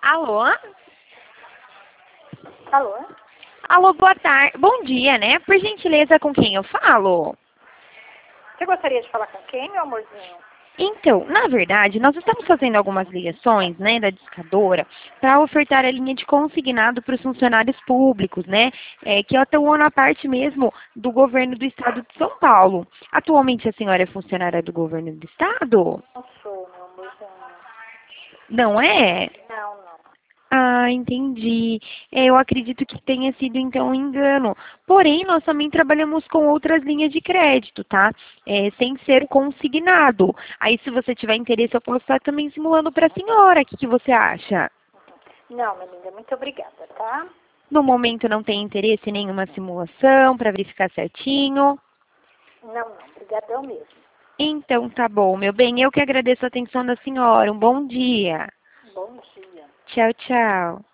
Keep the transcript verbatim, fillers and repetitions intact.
Alô? Alô? Alô, boa tarde. Bom dia, né? Por gentileza, com quem eu falo? Você gostaria de falar com quem, meu amorzinho? Então, na verdade, nós estamos fazendo algumas ligações, né, da discadora para ofertar a linha de consignado para os funcionários públicos, né, é, que atuam na parte mesmo do governo do estado de São Paulo. Atualmente a senhora é funcionária do governo do estado? Não sou, meu amorzinho. Não é? Não, não. Ah, entendi. É, eu acredito que tenha sido então um engano. Porém, nós também trabalhamos com outras linhas de crédito, tá? É, sem ser consignado. Aí, se você tiver interesse, eu posso estar também simulando para a senhora. O que que você acha? Não, minha linda, muito obrigada, tá? No momento não tem interesse em nenhuma simulação para verificar certinho. Não, não. Obrigadão mesmo. Então, tá bom, meu bem. Eu que agradeço a atenção da senhora. Um bom dia. Bom dia. Tchau, tchau.